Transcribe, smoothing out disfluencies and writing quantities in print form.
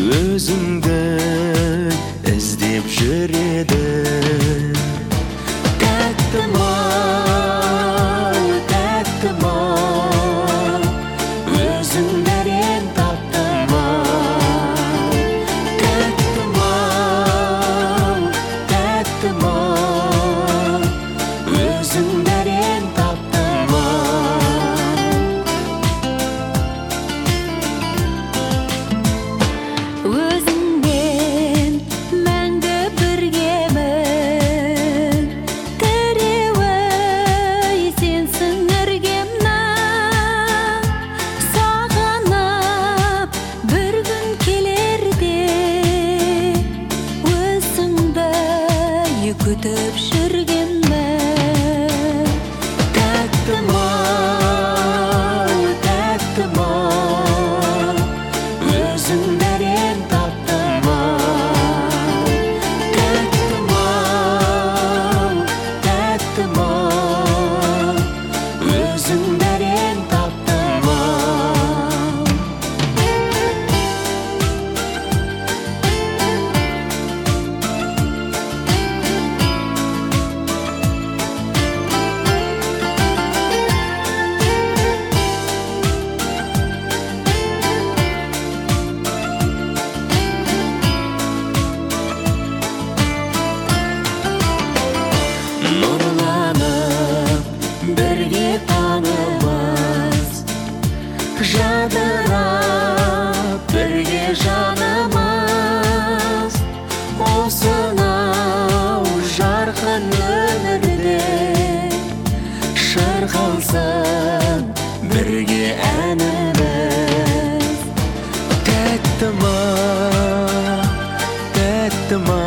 Өзіңді іздеп жүреді. Тәттім-ау, тәттім-ау, өзіңдерен таптым-ау. Тәттім-ау, тәттім-ау, өзіңдерен таптым-ау. Өзіңмен мәңгі біргемін, тіреуі сенсің іргемнің. Сағынып бір күн келерде, өзіңді күтіп жүргенмін. Тәттім-ау, тәттім-ау, өзіңдерен таптым-ау. Тәттім-ау, тәттім-ау, өзіңдерен таптым-ау. Нұрланып бірге таңымыз, жадырап бірге жанымыз. Осынау жарқын өмірде шырқалсын бірге әніміз. Тәттім-ау, тәттім-ау,